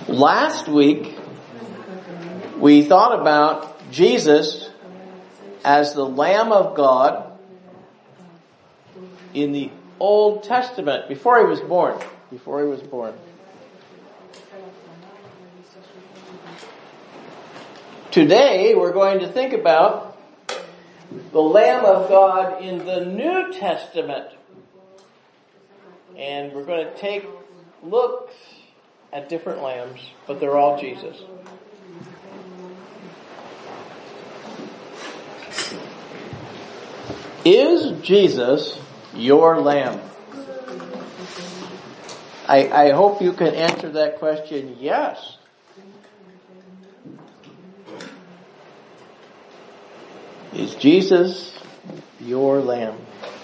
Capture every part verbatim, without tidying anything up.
Last week, we thought about Jesus as the Lamb of God in the Old Testament, before he was born. Before he was born. Today, we're going to think about the Lamb of God in the New Testament. And we're going to take looks at different lambs, but they're all Jesus. Is Jesus your lamb? I, I hope you can answer that question, yes. Is Jesus your lamb?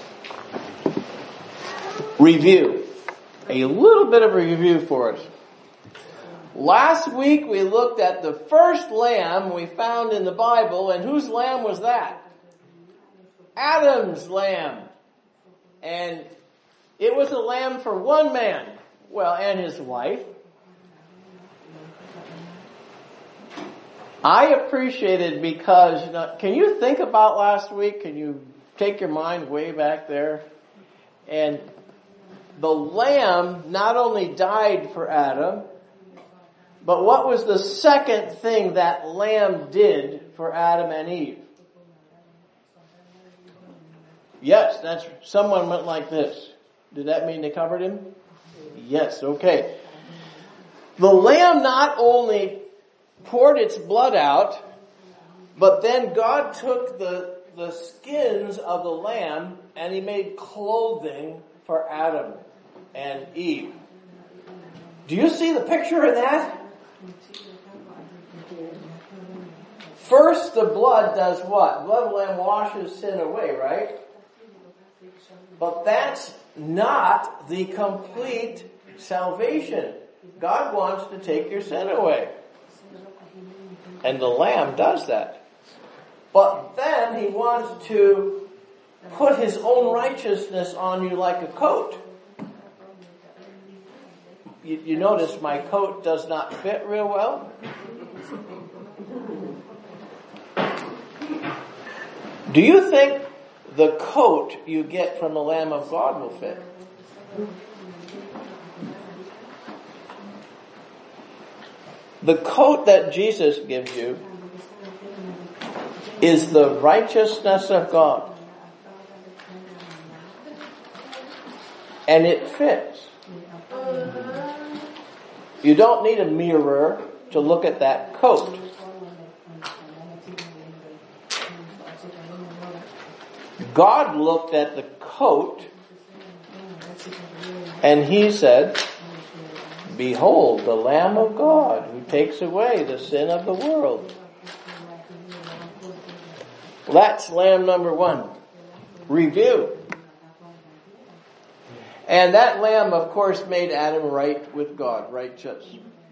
Review. A little bit of a review for us. Last week we looked at the first lamb we found in the Bible, and whose lamb was that? Adam's lamb. And it was a lamb for one man, well, and his wife. I appreciated because, you know, can you think about last week? Can you take your mind way back there? And the lamb not only died for Adam, but what was the second thing that lamb did for Adam and Eve? Yes, that's, someone went like this. Did that mean they covered him? Yes, okay. The lamb not only poured its blood out, but then God took the, the skins of the lamb and he made clothing for Adam and Eve. Do you see the picture in that? First, the blood does what? Blood of the lamb washes sin away, right? But that's not the complete salvation. God wants to take your sin away. And the lamb does that. But then he wants to put his own righteousness on you like a coat. You, you notice my coat does not fit real well? Do you think the coat you get from the Lamb of God will fit? The coat that Jesus gives you is the righteousness of God. And it fits. You don't need a mirror to look at that coat. God looked at the coat and he said, "Behold, the Lamb of God who takes away the sin of the world." That's lamb number one. Review. And that lamb, of course, made Adam right with God, righteous.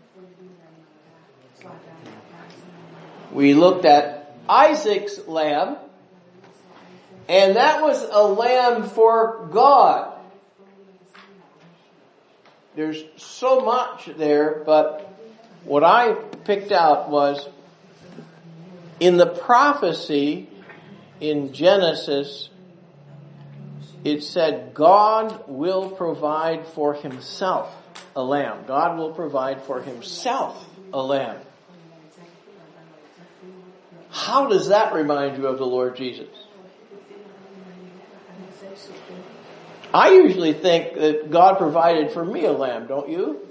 We looked at Isaac's lamb, and that was a lamb for God. There's so much there, but what I picked out was in the prophecy in Genesis, it said God will provide for himself a lamb. God will provide for himself a lamb. How does that remind you of the Lord Jesus? I usually think that God provided for me a lamb, don't you?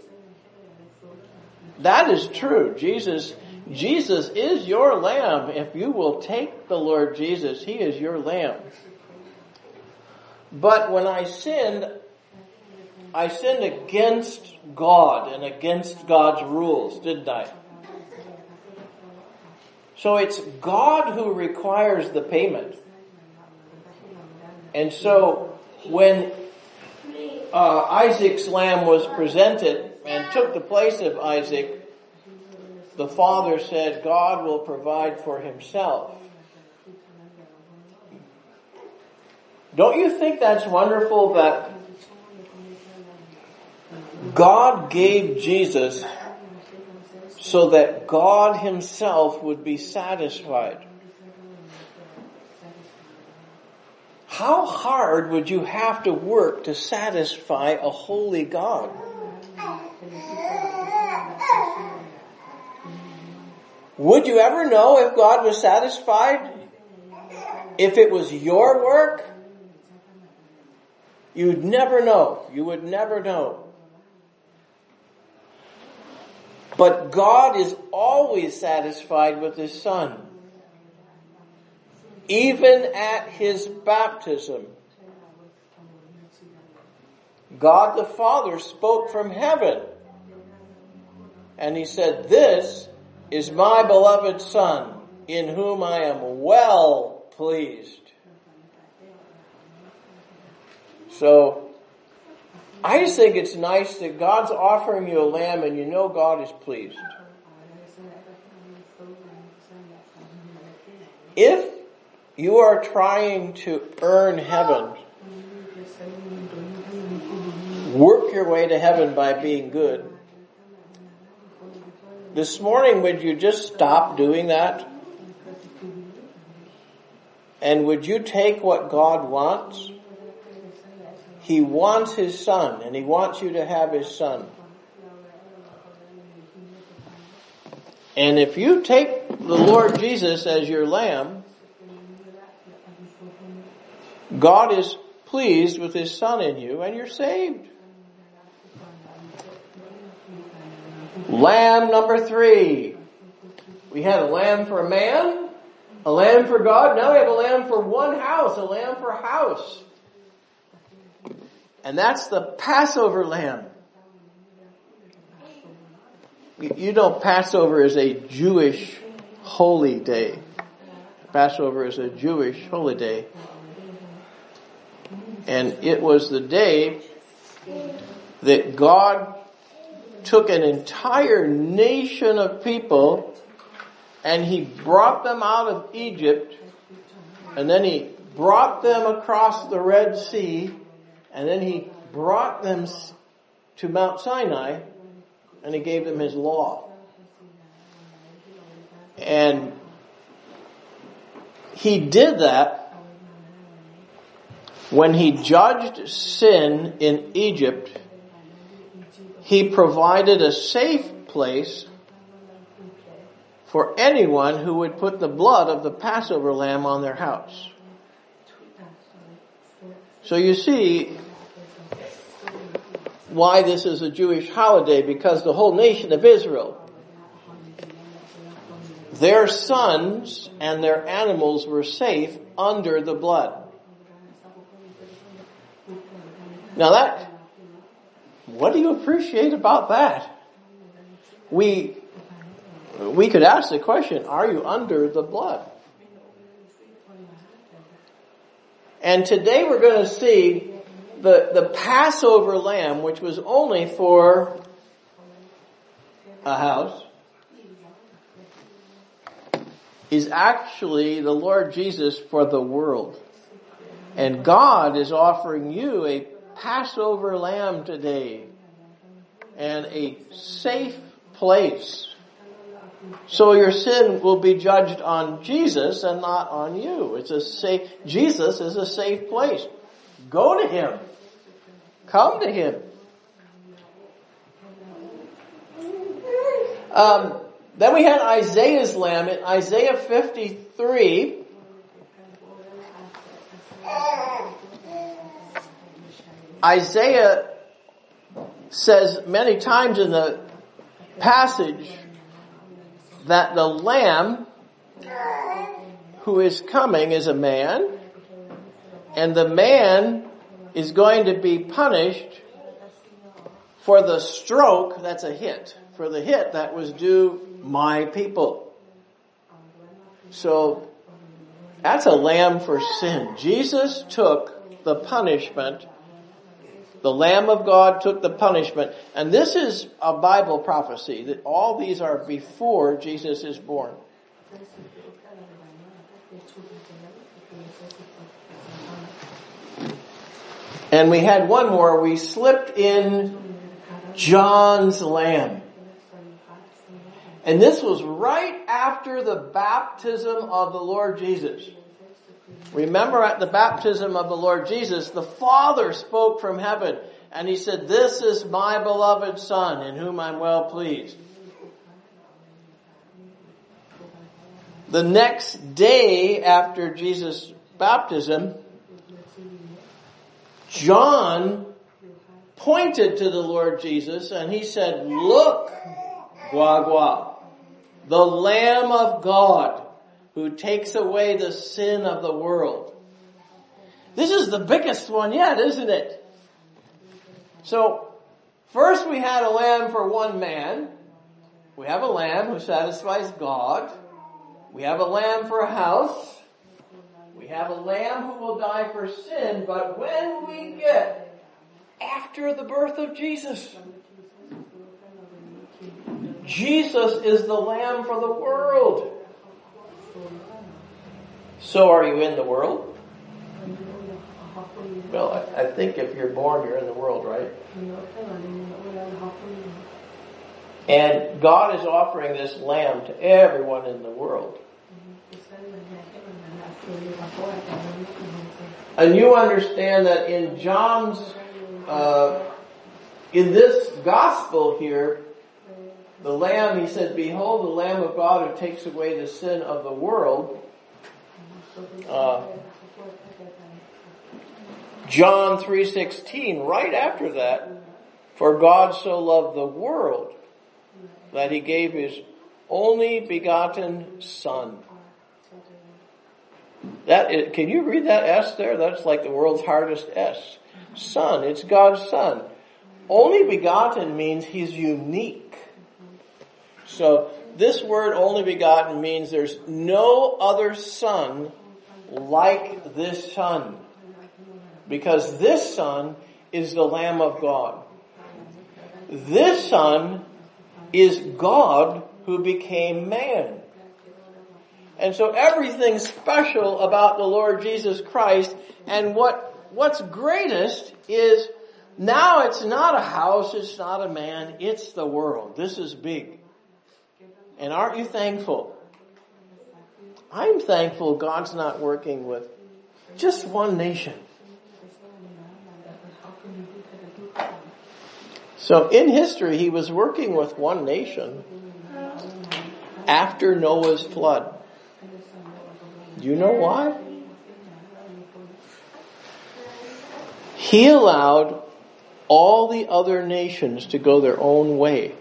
That is true. Jesus, Jesus is your lamb. If you will take the Lord Jesus, he is your lamb. But when I sinned, I sinned against God and against God's rules, didn't I? So it's God who requires the payment. And so when uh, Isaac's lamb was presented and took the place of Isaac, the father said, God will provide for himself. Don't you think that's wonderful that God gave Jesus so that God himself would be satisfied. How hard would you have to work to satisfy a holy God? Would you ever know if God was satisfied? If it was your work? You'd never know. You would never know. But God is always satisfied with his Son. Even at his baptism, God the Father spoke from heaven. And he said, "This is my beloved Son, in whom I am well pleased." So, I just think it's nice that God's offering you a lamb and you know God is pleased. If you are trying to earn heaven, work your way to heaven by being good, this morning would you just stop doing that? And would you take what God wants? He wants his Son, and he wants you to have his Son. And if you take the Lord Jesus as your lamb, God is pleased with his Son in you, and you're saved. Lamb number three. We had a lamb for a man, a lamb for God. Now we have a lamb for one house, a lamb for a house. And that's the Passover lamb. You know, Passover is a Jewish holy day. Passover is a Jewish holy day. And it was the day that God took an entire nation of people and he brought them out of Egypt, and then he brought them across the Red Sea, and then he brought them to Mount Sinai, and he gave them his law. And he did that when he judged sin in Egypt. He provided a safe place for anyone who would put the blood of the Passover lamb on their house. So you see why this is a Jewish holiday, because the whole nation of Israel, their sons and their animals were safe under the blood. Now that, what do you appreciate about that? We, we could ask the question, are you under the blood? And today we're going to see the, the Passover lamb, which was only for a house, is actually the Lord Jesus for the world. And God is offering you a Passover lamb today and a safe place. So your sin will be judged on Jesus and not on you. It's a safe, Jesus is a safe place. Go to him. Come to him. Um, then we had Isaiah's lamb in Isaiah fifty-three. Isaiah says many times in the passage that the lamb who is coming is a man, and the man is going to be punished for the stroke, that's a hit, for the hit that was due my people. So that's a lamb for sin. Jesus took the punishment. The Lamb of God took the punishment. And this is a Bible prophecy, that all these are before Jesus is born. And we had one more. We slipped in John's lamb. And this was right after the baptism of the Lord Jesus. Remember, at the baptism of the Lord Jesus, the Father spoke from heaven and he said, "This is my beloved Son in whom I'm well pleased." The next day after Jesus' baptism, John pointed to the Lord Jesus and he said, "Look, Gua Gua, the Lamb of God who takes away the sin of the world." This is the biggest one yet, isn't it? So, first we had a lamb for one man. We have a lamb who satisfies God. We have a lamb for a house. We have a lamb who will die for sin. But when we get after the birth of Jesus, Jesus is the lamb for the world. So are you in the world? Well, I, I think if you're born, you're in the world, right? And God is offering this lamb to everyone in the world. And you understand that in John's, uh, in this gospel here, the lamb, he said, "Behold the Lamb of God who takes away the sin of the world." Uh, John three sixteen, right after that, "For God so loved the world that he gave his only begotten Son." That is, can you read that S there? That's like the world's hardest S. Son, it's God's Son. Only begotten means he's unique. So this word only begotten means there's no other son like this Son. Because this Son is the Lamb of God. This Son is God who became man. And so everything special about the Lord Jesus Christ, and what what's greatest is now it's not a house, it's not a man, it's the world. This is big. And aren't you thankful? I'm thankful God's not working with just one nation. So in history, he was working with one nation after Noah's flood. Do you know why? He allowed all the other nations to go their own way.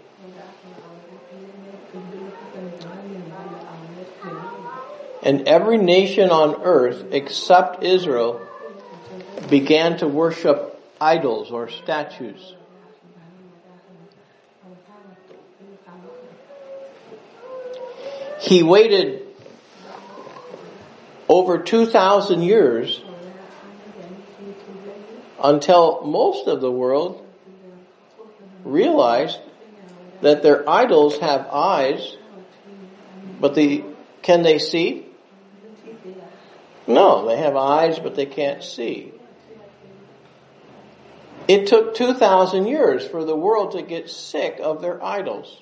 And every nation on earth except Israel began to worship idols or statues. He waited over two thousand years until most of the world realized that their idols have eyes, but they, can they see? No, they have eyes, but they can't see. It took two thousand years for the world to get sick of their idols.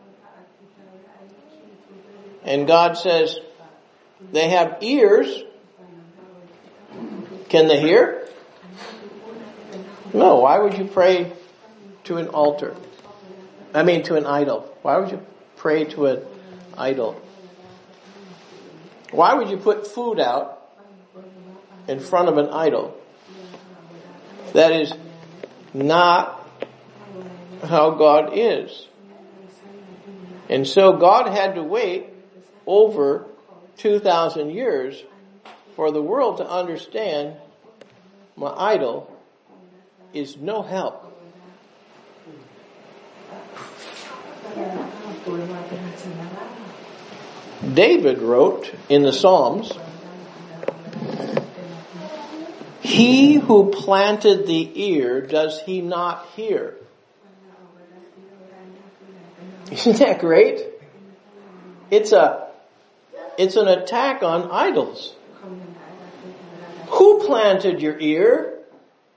And God says, they have ears. Can they hear? No, why would you pray to an altar? I mean to an idol. Why would you pray to an idol? Why would you put food out in front of an idol? That is not how God is. And so God had to wait over two thousand years for the world to understand my idol is no help. David wrote in the Psalms, "He who planted the ear, does he not hear?" Isn't that great? It's a, it's an attack on idols. Who planted your ear?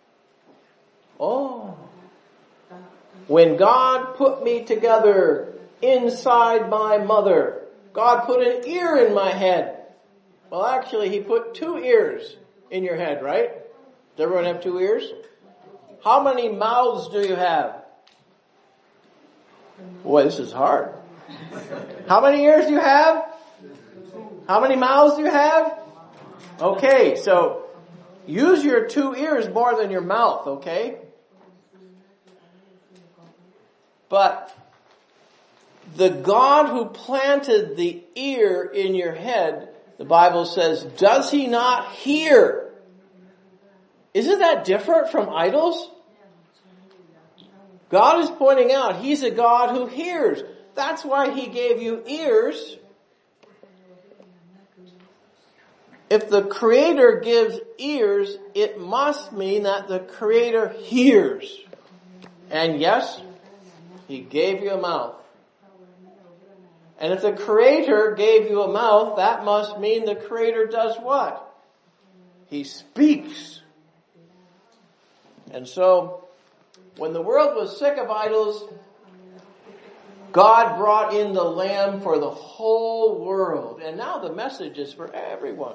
Oh, when God put me together inside my mother. God put an ear in my head. Well, actually, he put two ears in your head, right? Does everyone have two ears? How many mouths do you have? Boy, this is hard. How many ears do you have? How many mouths do you have? Okay, so use your two ears more than your mouth, okay? But the God who planted the ear in your head, the Bible says, does he not hear? Isn't that different from idols? God is pointing out he's a God who hears. That's why he gave you ears. If the Creator gives ears, it must mean that the Creator hears. And yes, he gave you a mouth. And if the Creator gave you a mouth, that must mean the Creator does what? He speaks. And so, when the world was sick of idols, God brought in the Lamb for the whole world. And now the message is for everyone.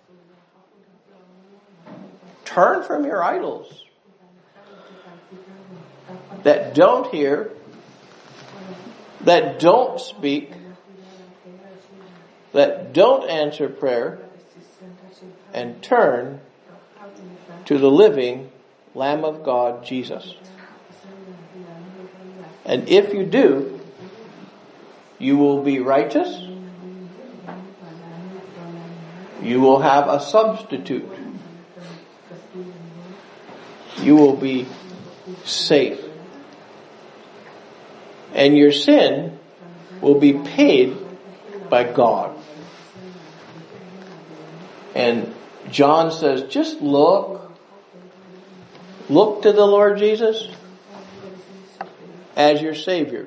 Turn from your idols that don't hear, that don't speak, that don't answer prayer, and turn to the living Lamb of God, Jesus. And if you do, you will be righteous. You will have a substitute. You will be safe. And your sin will be paid by God. And John says, just look. Look to the Lord Jesus as your Savior.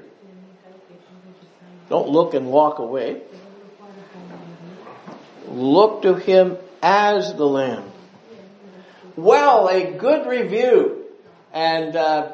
Don't look and walk away. Look to him as the Lamb. Well, a good review. And uh,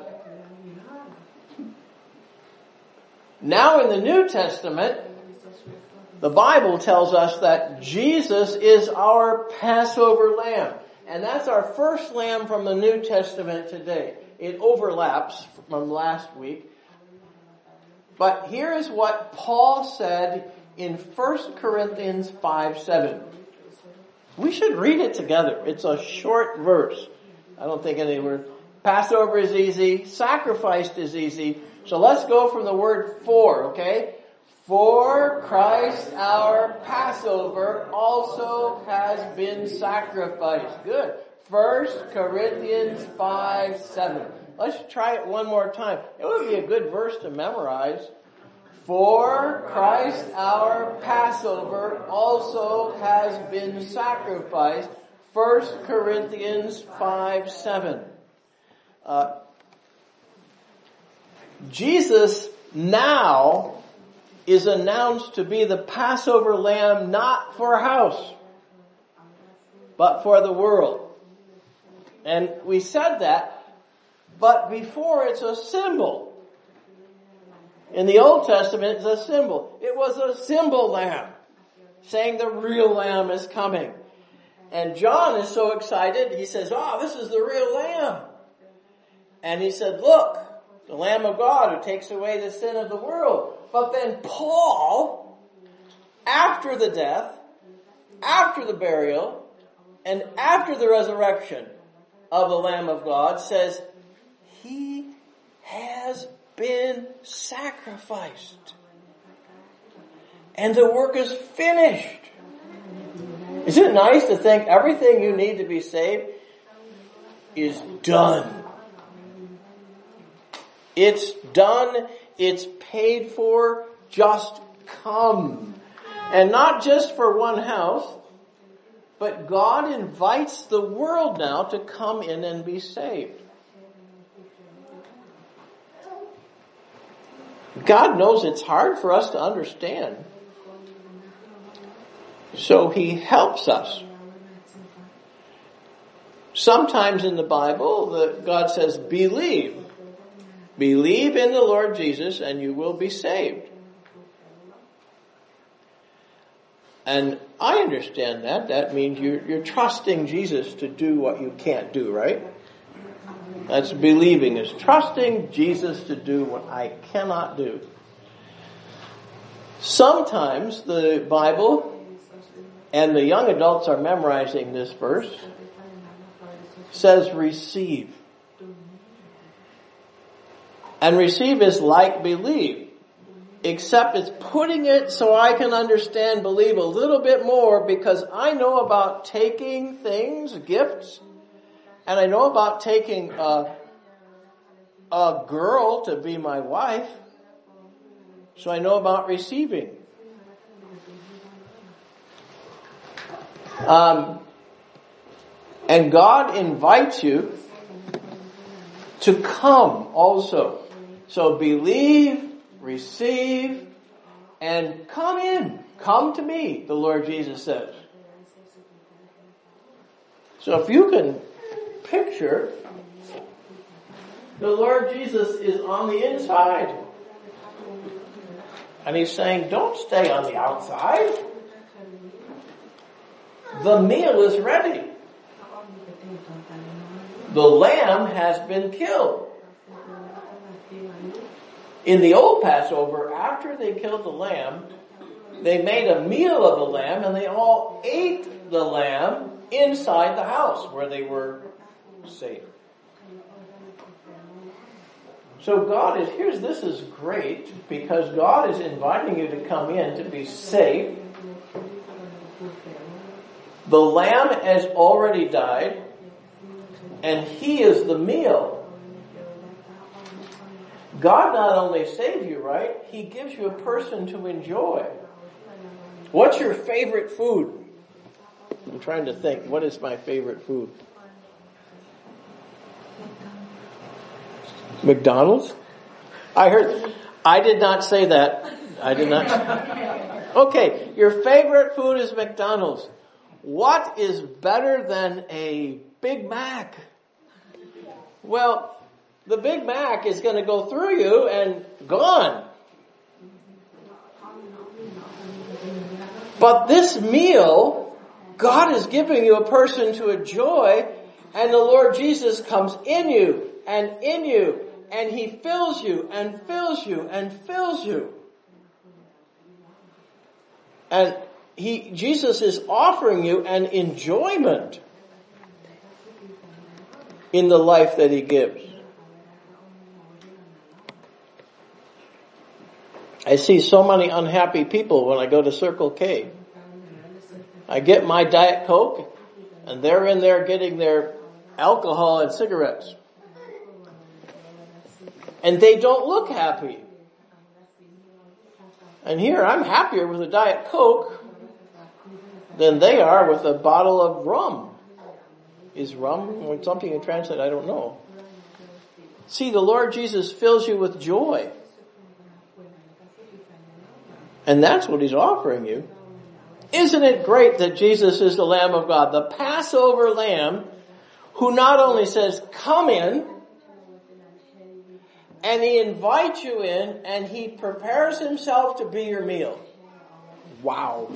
now in the New Testament, the Bible tells us that Jesus is our Passover lamb. And that's our first lamb from the New Testament today. It overlaps from last week. But here is what Paul said in First Corinthians five seven. We should read it together. It's a short verse. I don't think any word. Passover is easy. Sacrificed is easy. So let's go from the word for, okay? For Christ our Passover also has been sacrificed. Good. First Corinthians five seven. Let's try it one more time. It would be a good verse to memorize. For Christ our Passover also has been sacrificed. First Corinthians five seven. Uh, Jesus now is announced to be the Passover lamb not for a house, but for the world. And we said that, but before it's a symbol. In the Old Testament, it's a symbol. It was a symbol lamb, saying the real lamb is coming. And John is so excited, he says, oh, this is the real lamb. And he said, look, the Lamb of God who takes away the sin of the world. But then Paul, after the death, after the burial, and after the resurrection of the Lamb of God, says, he has been sacrificed. And the work is finished. Isn't it nice to think everything you need to be saved is done? It's done. It's paid for. Just come. And not just for one house, but God invites the world now to come in and be saved. God knows it's hard for us to understand. So he helps us. Sometimes in the Bible, the, God says, believe. Believe in the Lord Jesus and you will be saved. And I understand that. That means you're, you're trusting Jesus to do what you can't do, right? That's believing, is trusting Jesus to do what I cannot do. Sometimes the Bible, and the young adults are memorizing this verse, says receive. And receive is like believe. Except it's putting it so I can understand, believe a little bit more, because I know about taking things, gifts, and I know about taking a, a girl to be my wife. So I know about receiving. Um, and God invites you to come also. So believe, receive, and come in. Come to me, the Lord Jesus says. So if you can picture, the Lord Jesus is on the inside. And he's saying, don't stay on the outside. The meal is ready. The lamb has been killed. In the old Passover, after they killed the lamb, they made a meal of the lamb and they all ate the lamb inside the house where they were safe. So God is, here's, this is great because God is inviting you to come in to be safe. The lamb has already died and he is the meal. God not only saves you, right? He gives you a person to enjoy. What's your favorite food? I'm trying to think. What is my favorite food? McDonald's? I heard, I did not say that. I did not. Okay, your favorite food is McDonald's. What is better than a Big Mac? Well, the Big Mac is going to go through you and gone. But this meal, God is giving you a person to enjoy, and the Lord Jesus comes in you and in you, and he fills you and fills you and fills you. And he, Jesus is offering you an enjoyment in the life that he gives. I see so many unhappy people when I go to Circle K. I get my Diet Coke, and they're in there getting their alcohol and cigarettes. And they don't look happy. And here, I'm happier with a Diet Coke than they are with a bottle of rum. Is rum something you translate? I don't know. See, the Lord Jesus fills you with joy. And that's what he's offering you. Isn't it great that Jesus is the Lamb of God, the Passover Lamb, who not only says, come in, and he invites you in, and he prepares himself to be your meal. Wow.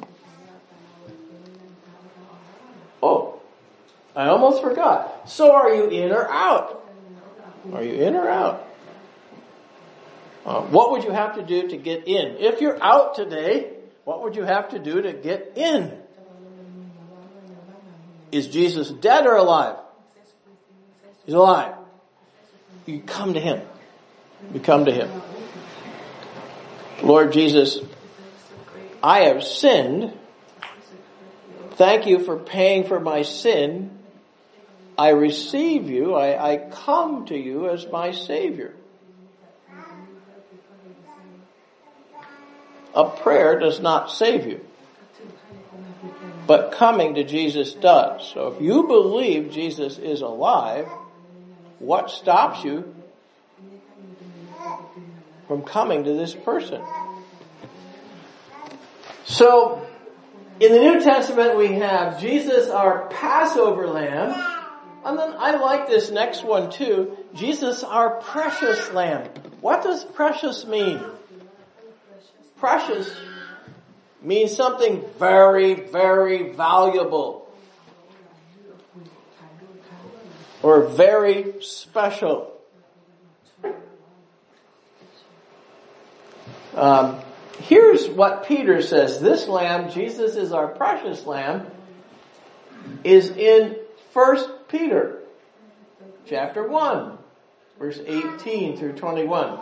Oh, I almost forgot. So are you in or out? Are you in or out? Uh, what would you have to do to get in? If you're out today, what would you have to do to get in? Is Jesus dead or alive? He's alive. You come to him. You come to him. Lord Jesus, I have sinned. Thank you for paying for my sin. I receive you. I, I come to you as my Savior. A prayer does not save you, but coming to Jesus does. So if you believe Jesus is alive, what stops you from coming to this person? So, in the New Testament we have Jesus, our Passover Lamb, and then I like this next one too, Jesus, our precious Lamb. What does precious mean? Precious means something very, very valuable or very special. Um, here's what Peter says. This lamb, Jesus is our precious lamb, is in First Peter chapter one, verse eighteen through twenty-one.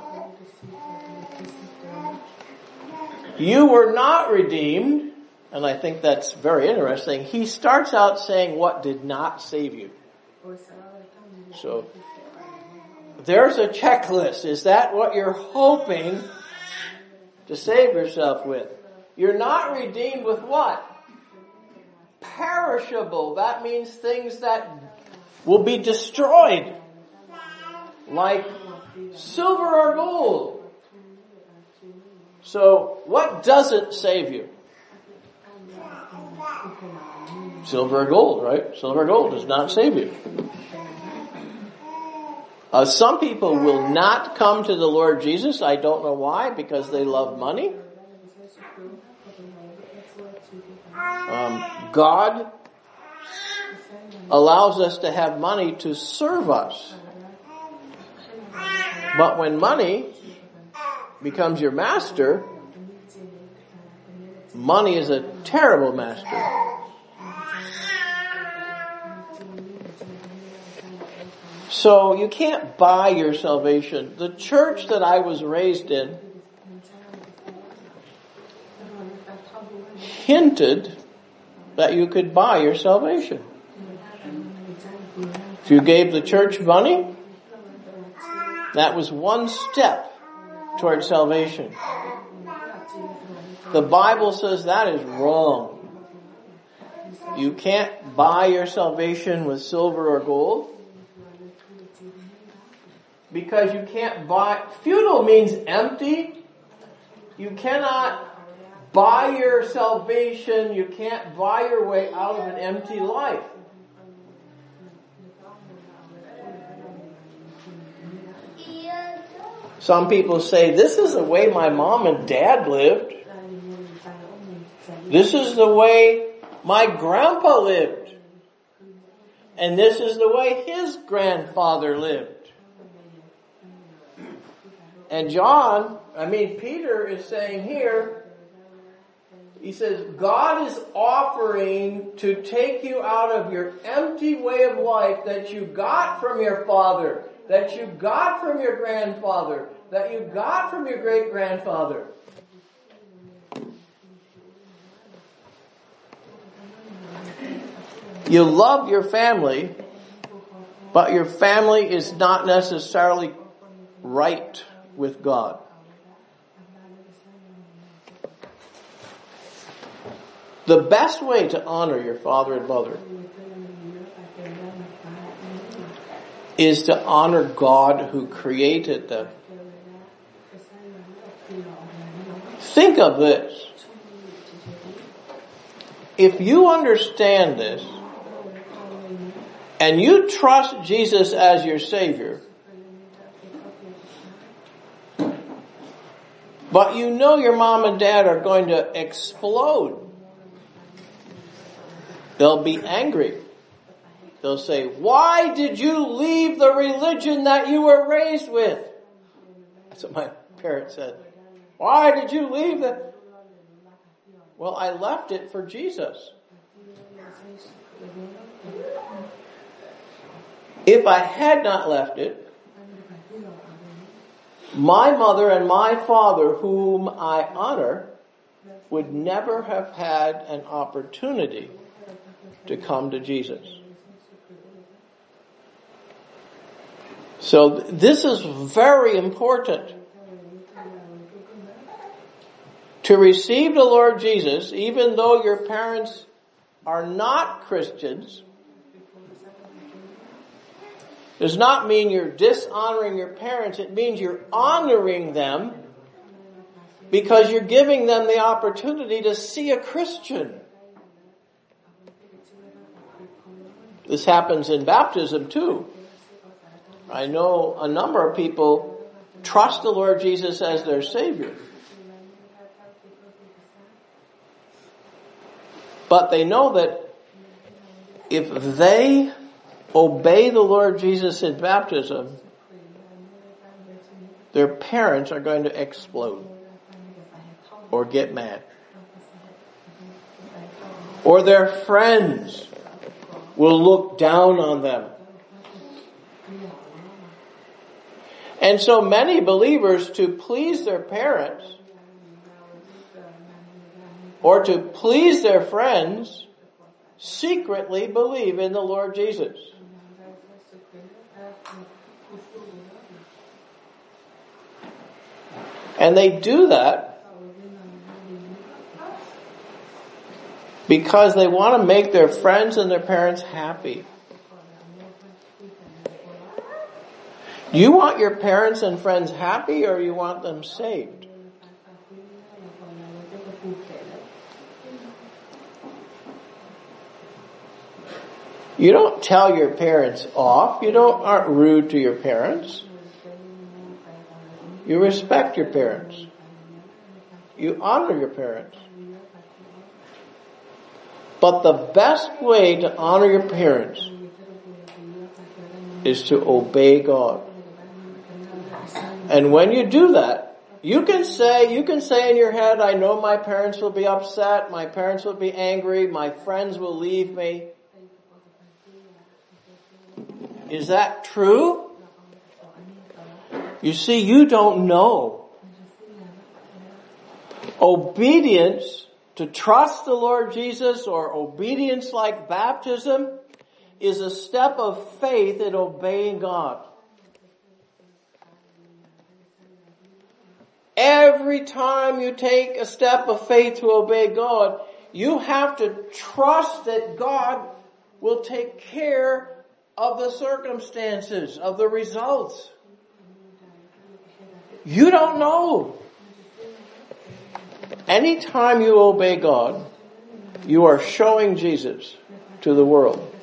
You were not redeemed, and I think that's very interesting. He starts out saying what did not save you. So, there's a checklist. Is that what you're hoping to save yourself with? You're not redeemed with what? Perishable. That means things that will be destroyed. Like silver or gold. So, what doesn't save you? Silver or gold, right? Silver or gold does not save you. Uh, some people will not come to the Lord Jesus. I don't know why, because they love money. Um, God allows us to have money to serve us. But when money becomes your master, money is a terrible master. So you can't buy your salvation. The church that I was raised in hinted that you could buy your salvation. If you gave the church money, that was one step toward salvation. The Bible says that is wrong. You can't buy your salvation with silver or gold. Because you can't buy, futile means empty. You cannot buy your salvation. You can't buy your way out of an empty life. Some people say, this is the way my mom and dad lived. This is the way my grandpa lived. And this is the way his grandfather lived. And John, I mean Peter is saying here, he says, God is offering to take you out of your empty way of life that you got from your father, that you got from your grandfather, that you got from your great-grandfather. You love your family, but your family is not necessarily right with God. The best way to honor your father and mother is to honor God who created them. Think of this. If you understand this, and you trust Jesus as your Savior, but you know your mom and dad are going to explode, they'll be angry. They'll say, why did you leave the religion that you were raised with? That's what my parents said. Why did you leave it? Well, I left it for Jesus. If I had not left it, my mother and my father, whom I honor, would never have had an opportunity to come to Jesus. So this is very important. To receive the Lord Jesus, even though your parents are not Christians, does not mean you're dishonoring your parents. It means you're honoring them because you're giving them the opportunity to see a Christian. This happens in baptism too. I know a number of people trust the Lord Jesus as their Savior. But they know that if they obey the Lord Jesus in baptism, their parents are going to explode or get mad. Or their friends will look down on them. And so many believers, to please their parents or to please their friends, secretly believe in the Lord Jesus. And they do that because they want to make their friends and their parents happy. Do you want your parents and friends happy, or you want them saved? You don't tell your parents off. You don't aren't rude to your parents. You respect your parents. You honor your parents. But the best way to honor your parents is to obey God. And when you do that, you can say, you can say in your head, I know my parents will be upset, my parents will be angry, my friends will leave me. Is that true? You see, you don't know. Obedience, to trust the Lord Jesus, or obedience like baptism, is a step of faith in obeying God. Every time you take a step of faith to obey God, you have to trust that God will take care of the circumstances, of the results. You don't know. Anytime you obey God, you are showing Jesus to the world.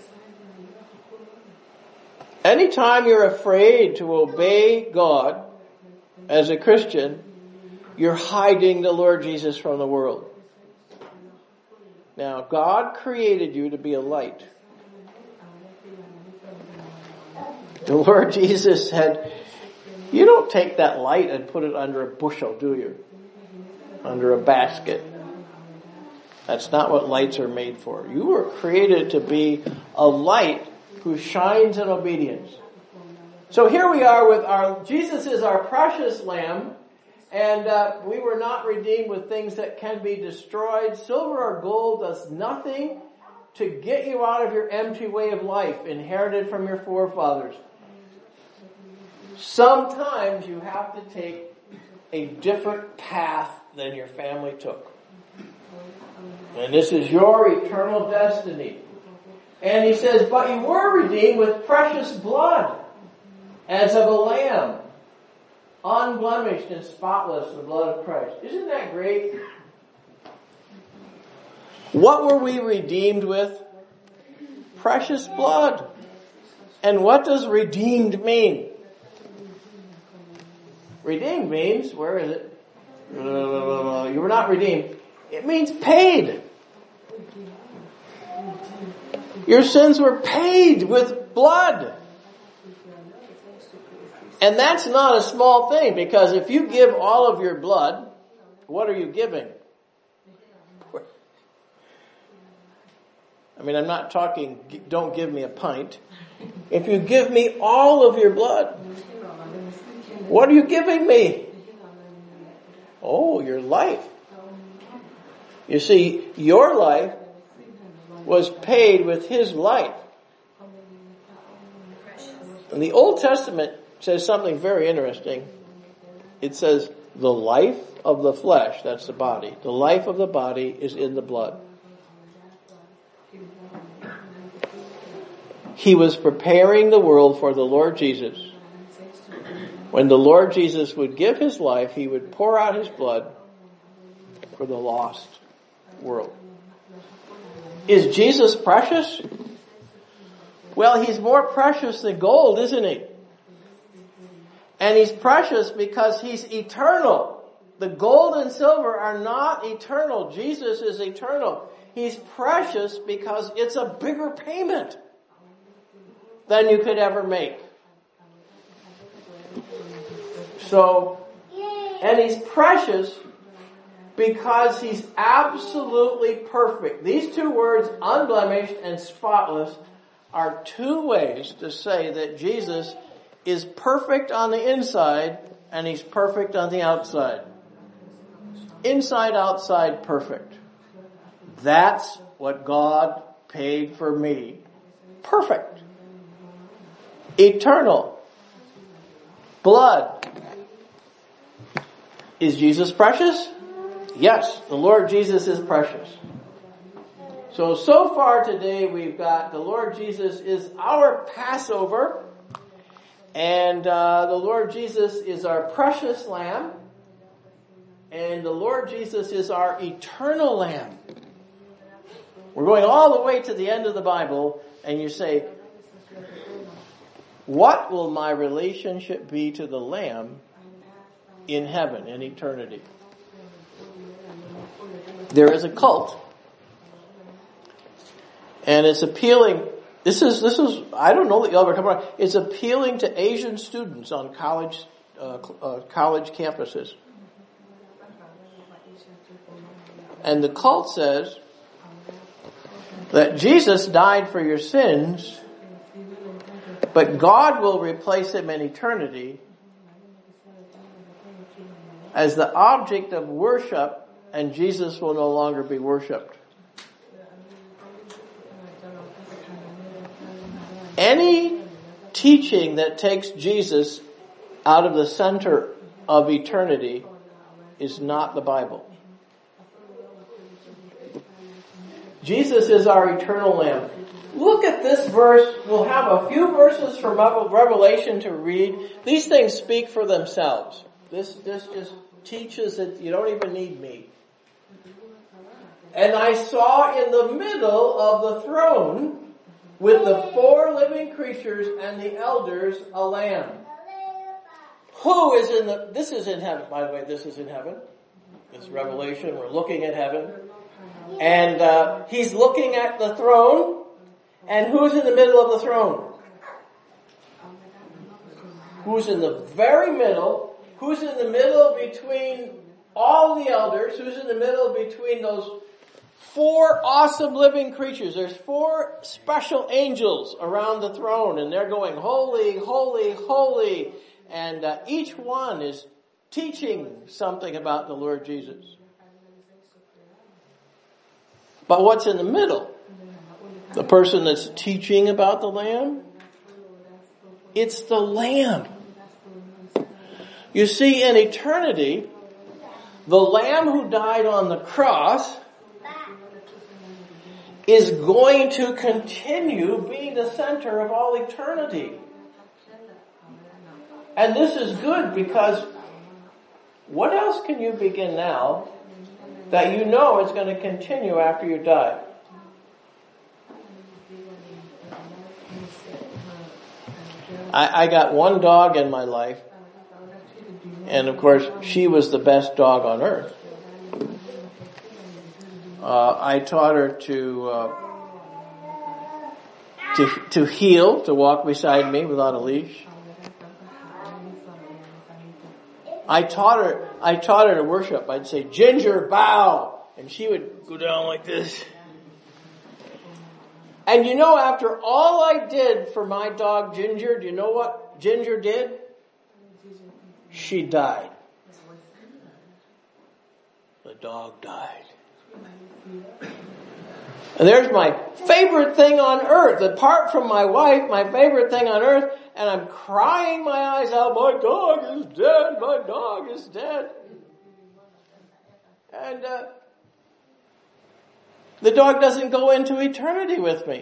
Anytime you're afraid to obey God as a Christian, you're hiding the Lord Jesus from the world. Now, God created you to be a light. The Lord Jesus said, you don't take that light and put it under a bushel, do you? Under a basket. That's not what lights are made for. You were created to be a light who shines in obedience. So here we are with our, Jesus is our precious lamb, and uh, we were not redeemed with things that can be destroyed. Silver or gold does nothing to get you out of your empty way of life inherited from your forefathers. Sometimes you have to take a different path than your family took. And this is your eternal destiny. And he says, but you were redeemed with precious blood, as of a lamb, unblemished and spotless, the blood of Christ. Isn't that great? What were we redeemed with? Precious blood. And what does redeemed mean? Redeemed means, where is it? Uh, you were not redeemed. It means paid. Your sins were paid with blood. And that's not a small thing, because if you give all of your blood, what are you giving? I mean, I'm not talking, don't give me a pint. If you give me all of your blood, what are you giving me? Oh, your life. You see, your life was paid with his life. And the Old Testament says something very interesting. It says, the life of the flesh, that's the body, the life of the body is in the blood. He was preparing the world for the Lord Jesus. When the Lord Jesus would give his life, he would pour out his blood for the lost world. Is Jesus precious? Well, he's more precious than gold, isn't he? And he's precious because he's eternal. The gold and silver are not eternal. Jesus is eternal. He's precious because it's a bigger payment than you could ever make. So, and He's precious because He's absolutely perfect. These two words, unblemished and spotless, are two ways to say that Jesus is perfect on the inside and He's perfect on the outside. Inside, outside, perfect. That's what God paid for me. Perfect. Eternal. Blood. Is Jesus precious? Yes, the Lord Jesus is precious. So, so far today we've got the Lord Jesus is our Passover, and uh, the Lord Jesus is our precious Lamb, and the Lord Jesus is our eternal Lamb. We're going all the way to the end of the Bible, and you say, what will my relationship be to the Lamb in heaven, in eternity? There is a cult, and it's appealing, this is, this is, I don't know that you'll ever come around, it's appealing to Asian students on college, uh, uh, college campuses. And the cult says that Jesus died for your sins, but God will replace Him in eternity as the object of worship, and Jesus will no longer be worshipped. Any teaching that takes Jesus out of the center of eternity is not the Bible. Jesus is our eternal Lamb. Look at this verse. We'll have a few verses from Revelation to read. These things speak for themselves. This, this just teaches that you don't even need me. And I saw in the middle of the throne with the four living creatures and the elders a lamb. Who is in the, this is in heaven, by the way, this is in heaven. This Revelation, we're looking at heaven. And uh, He's looking at the throne, and who's in the middle of the throne? Who's in the very middle? Who's in the middle between all the elders? Who's in the middle between those four awesome living creatures? There's four special angels around the throne, and they're going, holy, holy, holy. And uh, each one is teaching something about the Lord Jesus. But what's in the middle? The person that's teaching about the Lamb? It's the Lamb. You see, in eternity, the Lamb who died on the cross is going to continue being the center of all eternity. And this is good because what else can you begin now that you know is going to continue after you die? I, I got one dog in my life, and of course she was the best dog on earth. Uh, I taught her to, uh, to, to heel, to walk beside me without a leash. I taught her, I taught her to worship. I'd say, Ginger, bow. And she would go down like this. And you know, after all I did for my dog Ginger, do you know what Ginger did? She died. The dog died. And there's my favorite thing on earth. Apart from my wife, my favorite thing on earth. And I'm crying my eyes out, my dog is dead, my dog is dead. And uh, the dog doesn't go into eternity with me.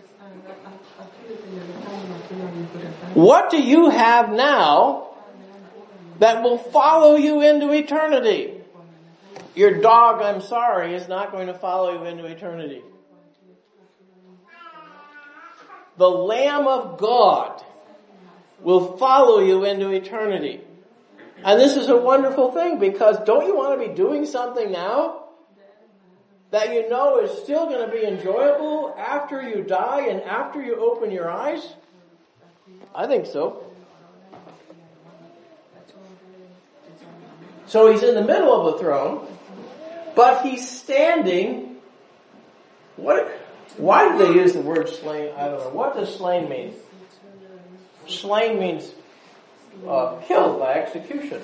What do you have now that will follow you into eternity? Your dog, I'm sorry, is not going to follow you into eternity. The Lamb of God will follow you into eternity. And this is a wonderful thing, because don't you want to be doing something now that you know is still going to be enjoyable after you die and after you open your eyes? I think so. So he's in the middle of the throne, but he's standing. What? Why did they use the word slain? I don't know. What does slain mean? Slain means uh, killed by execution.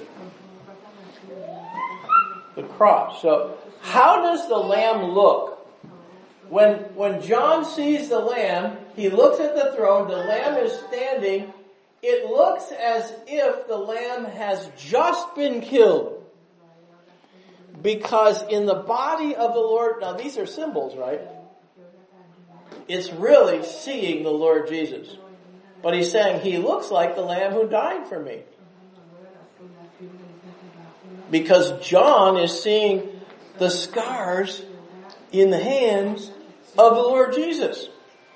The cross. So how does the lamb look? When, when John sees the lamb, he looks at the throne, the lamb is standing. It looks as if the lamb has just been killed. Because in the body of the Lord, now these are symbols, right? It's really seeing the Lord Jesus. But he's saying he looks like the lamb who died for me. Because John is seeing the scars in the hands of the Lord Jesus.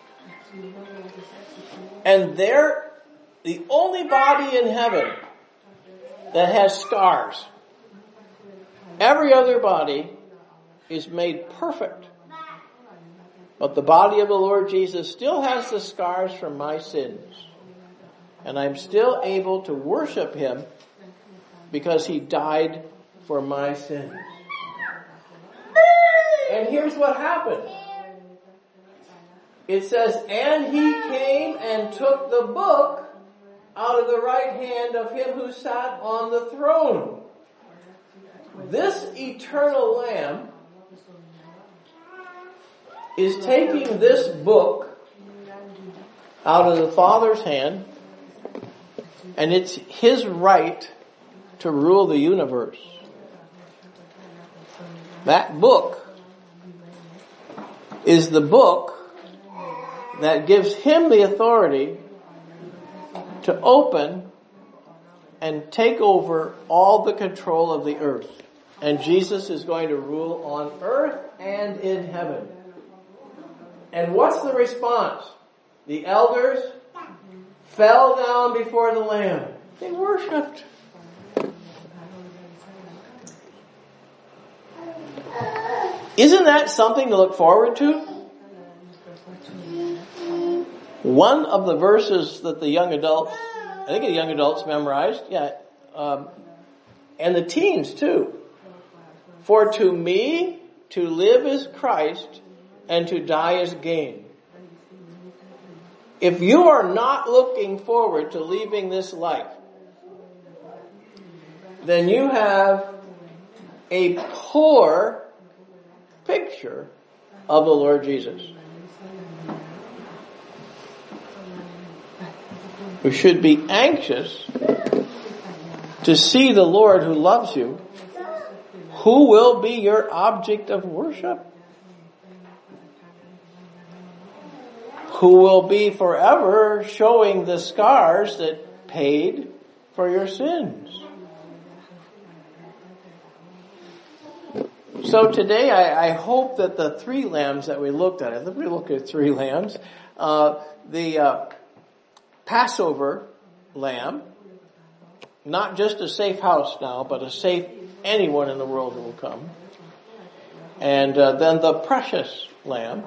And they're the only body in heaven that has scars. Every other body is made perfect. But the body of the Lord Jesus still has the scars from my sins. And I'm still able to worship him because he died for my sins. And here's what happened. It says, and he came and took the book out of the right hand of him who sat on the throne. This eternal Lamb is taking this book out of the Father's hand, and it's his right to rule the universe. That book is the book that gives him the authority to open and take over all the control of the earth. And Jesus is going to rule on earth and in heaven. And what's the response? The elders fell down before the Lamb. They worshipped. Isn't that something to look forward to? One of the verses that the young adults, I think the young adults memorized, yeah, um, and the teens too. For to me, to live is Christ, and to die is gain. If you are not looking forward to leaving this life, then you have a poor picture of the Lord Jesus. We should be anxious to see the Lord who loves you. Who will be your object of worship? Who will be forever showing the scars that paid for your sins? So today I, I hope that the three lambs that we looked at, I think we looked at three lambs, uh, the uh, Passover lamb, not just a safe house now, but a safe anyone in the world who will come. And uh, then the precious lamb,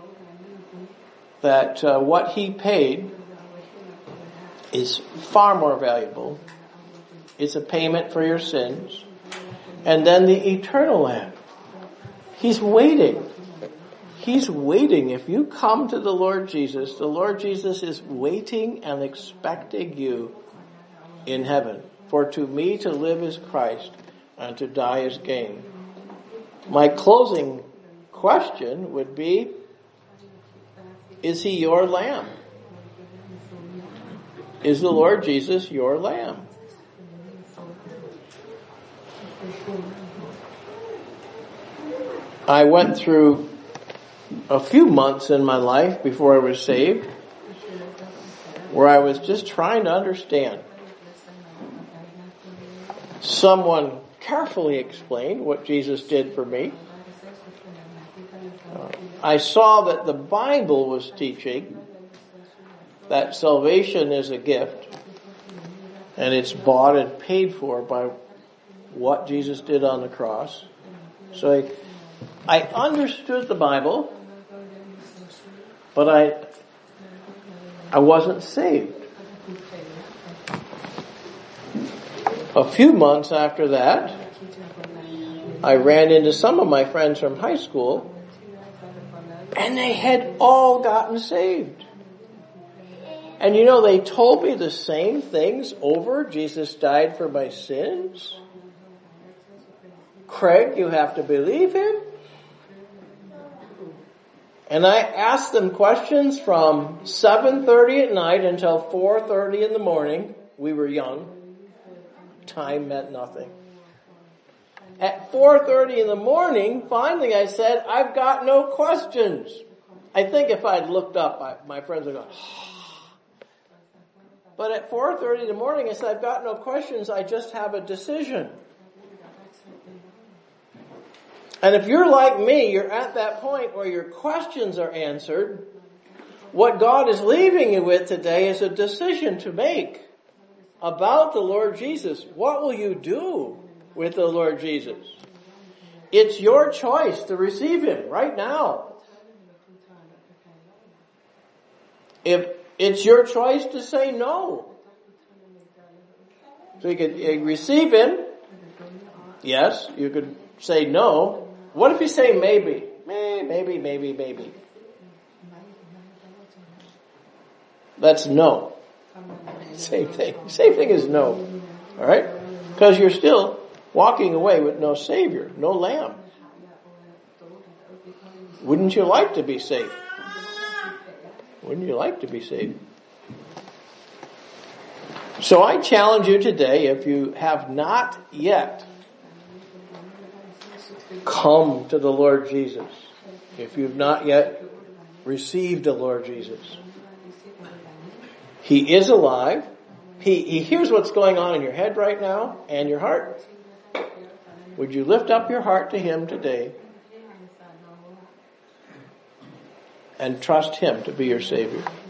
that uh, what he paid is far more valuable. It's a payment for your sins. And then the eternal lamb. He's waiting. He's waiting. If you come to the Lord Jesus, the Lord Jesus is waiting and expecting you in heaven. For to me to live is Christ, and to die is gain. My closing question would be, is he your lamb? Is the Lord Jesus your lamb? I went through a few months in my life before I was saved where I was just trying to understand. Someone carefully explained what Jesus did for me. Uh, I saw that the Bible was teaching that salvation is a gift and it's bought and paid for by what Jesus did on the cross. So I I understood the Bible, but I, I wasn't saved. A few months after that, I ran into some of my friends from high school, and they had all gotten saved. And you know, they told me the same things over. Jesus died for my sins. Craig, you have to believe him. And I asked them questions from seven thirty at night until four thirty in the morning. We were young. Time meant nothing. At four thirty in the morning, finally I said, I've got no questions. I think if I'd looked up, I, my friends would go, but at four thirty in the morning I said, I've got no questions, I just have a decision. And if you're like me, you're at that point where your questions are answered. What God is leaving you with today is a decision to make about the Lord Jesus. What will you do with the Lord Jesus? It's your choice to receive him right now. If it's your choice to say no. So you could receive him. Yes, you could say no. What if you say maybe? Maybe, maybe, maybe. That's no. Same thing. Same thing as no. Alright? Because you're still walking away with no Savior, no Lamb. Wouldn't you like to be saved? Wouldn't you like to be saved? So I challenge you today, if you have not yet come to the Lord Jesus, if you've not yet received the Lord Jesus, he is alive. He, he hears what's going on in your head right now and your heart. Would you lift up your heart to him today and trust him to be your Savior?